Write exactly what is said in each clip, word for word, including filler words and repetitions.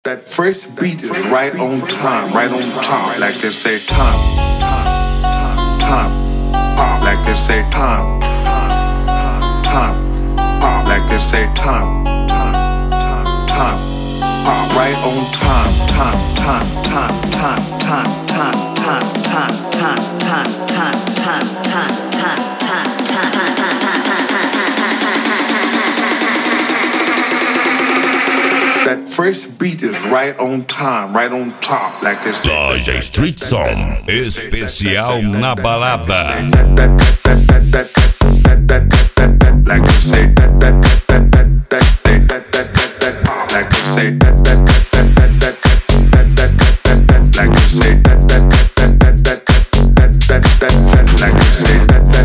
That first beat is right on time, right on time. Like they say time, time, time, time. Like they say time, time, time. Like they say time, time, time, time. Right on time, time, time, time, time, time, time, time, time, time, time, time, time, time, time. That first beat is right on time, right on top, like this. Loja Street Som, especial na balada. Like you say, like you say, like you say, like you say,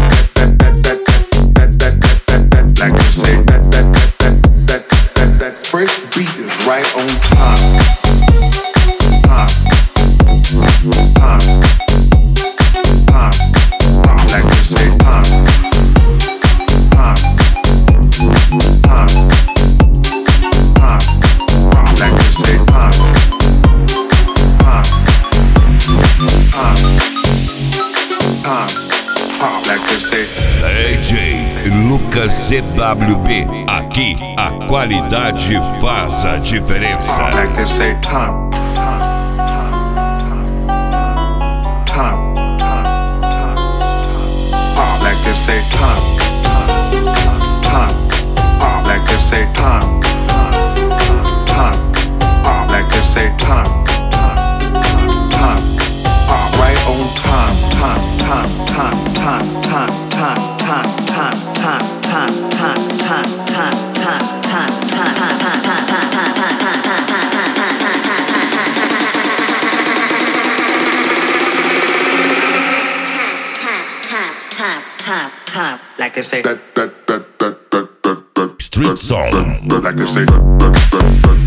like you say, that first beat is right on time, time, time, time, like you say, time, time, time, time, like you say, time, time, time, time, like you say. D J Lucas C W B, aqui a qualidade faz a diferença. Like they say, time, time, time, time, time, time. Like they say, time, time, like they say, time, time, like they say, time, time, right on time, time, time, time, time, time, time, time, time, time, time, time, time, time, time, time, time. Like they say, that, that, that, that, that, that, that. Street Som. Like they say, that, that, that, that.